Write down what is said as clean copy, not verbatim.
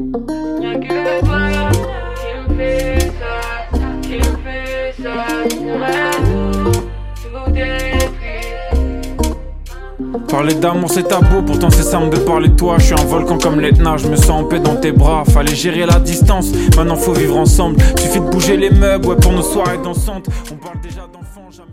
Y'a que toi qui me fais ça, qui me fais ça. Tout est pris. Parler d'amour c'est tabou, pourtant c'est simple de parler de toi. Je suis un volcan comme l'Etna, je me sens en paix dans tes bras. Fallait gérer la distance, maintenant faut vivre ensemble. Suffit de bouger les meubles, ouais pour nos soirées dansantes. On parle déjà